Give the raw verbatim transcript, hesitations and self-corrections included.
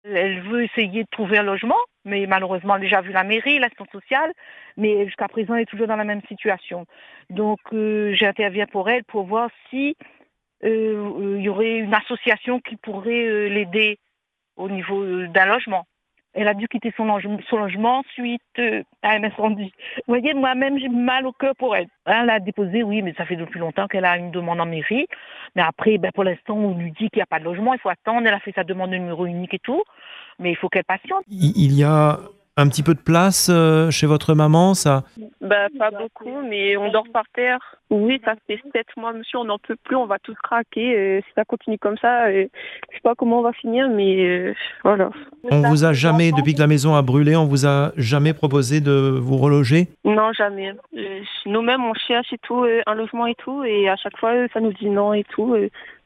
Elle veut essayer de trouver un logement, mais malheureusement, elle a déjà vu la mairie, l'assistance sociale, mais jusqu'à présent, elle est toujours dans la même situation. Donc, euh, j'interviens pour elle pour voir si euh, euh, il y aurait une association qui pourrait euh, l'aider au niveau euh, d'un logement. Elle a dû quitter son, loge- son logement suite euh, à un incendie. Vous voyez, moi-même, j'ai mal au cœur pour elle. Elle a déposé, oui, mais ça fait depuis longtemps qu'elle a une demande en mairie. Mais après, ben, pour l'instant, on lui dit qu'il n'y a pas de logement, il faut attendre. Elle a fait sa demande de numéro unique et tout. Mais il faut qu'elle patiente. Il il y a un petit peu de place euh, chez votre maman, ça? Bah, pas beaucoup, mais on dort par terre. Oui, ça fait sept mois, monsieur, on n'en peut plus, on va tous craquer. euh, si ça continue comme ça, euh, je sais pas comment on va finir, mais euh, voilà. On vous a jamais, depuis que la maison a brûlé, on vous a jamais proposé de vous reloger? Non, jamais. Euh, nous-mêmes, on cherche et tout, euh, un logement et tout, et à chaque fois, euh, ça nous dit non et tout. euh.